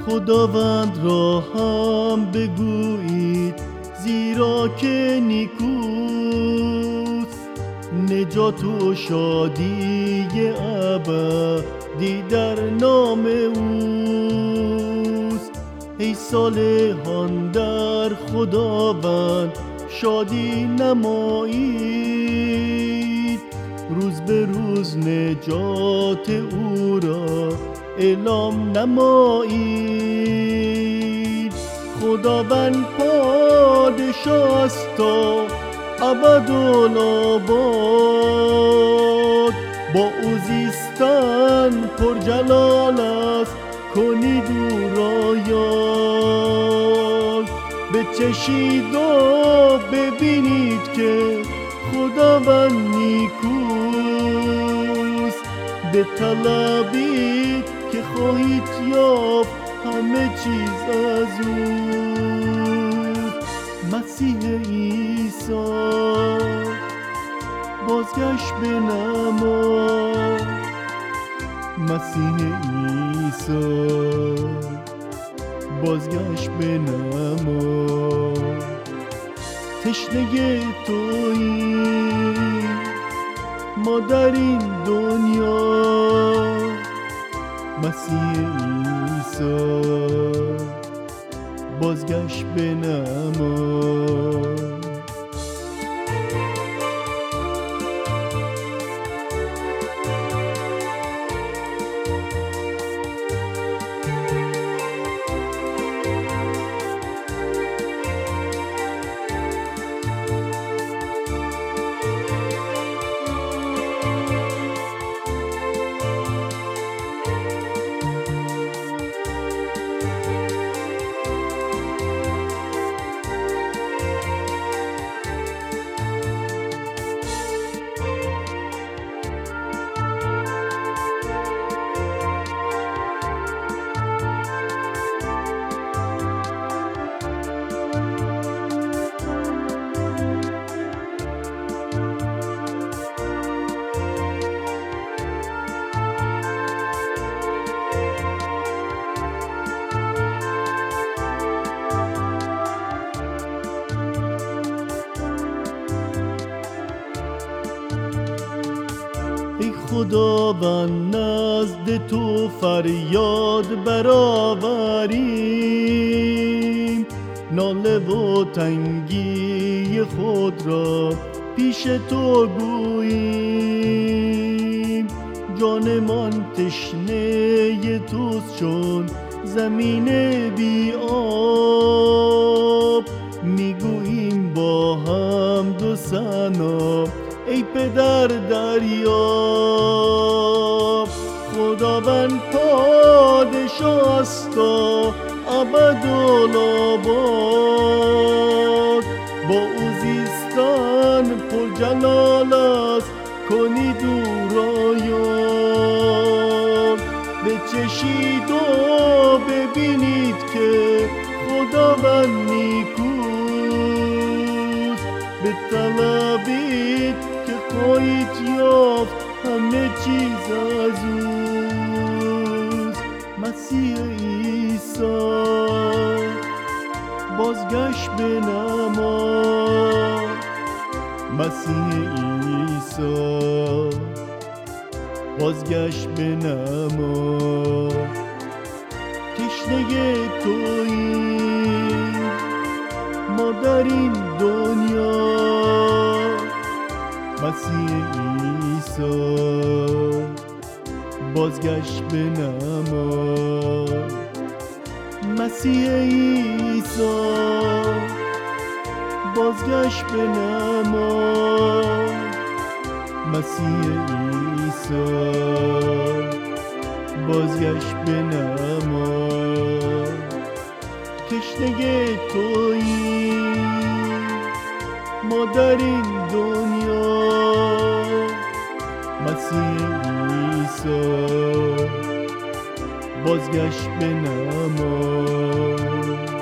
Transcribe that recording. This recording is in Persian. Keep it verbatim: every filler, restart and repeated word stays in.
خداوند را هم بگویید زیرا که نیکوست، نجات و شادی ابدی در نام اوست. ای صالحان در خداوند شادی نمایید، روز به روز نجات او را اعلام نمایید. خداوند پادشاه است تا ابدالآباد، با او زیستن پر جلال است، کنید او را یاد. بچشید و ببینید که خداوند نیکوست، بطلبید که خواهید یافت همه چیز از او. مسیح عیسی بازگشت به نما، مسیح عیسی بازگشت به نما. تشنه توییم ما در این دنیا، مسیح عیسی بازگشت به نما. ای خداوند نزد تو فریاد برآوریم، ناله و تنگی خود را پیش تو گوییم. جانمان تشنه توست چون زمین بی آب، میگوییم با حمد و ثنا ای پدر دریاب. خداوند پادشاه است تا ابدالآباد، با او زیستن پر جلال است، کنید او را یاد. بچشید و ببینید که خداوند نیکوست، بطلبید که خواهید یافت همه چیز از اوست. مسیح عیسی بازگشت به نما، مسیح عیسی بازگشت به نما. تشنه توییم ما در این دنیا، مسیح عیسی بازگشت به نما. مسیح عیسی بازگشت به نما، مسیح عیسی بازگشت به نما. تشنه توییم ما در این دنیا، مسیح عیسی بازگشت به نما.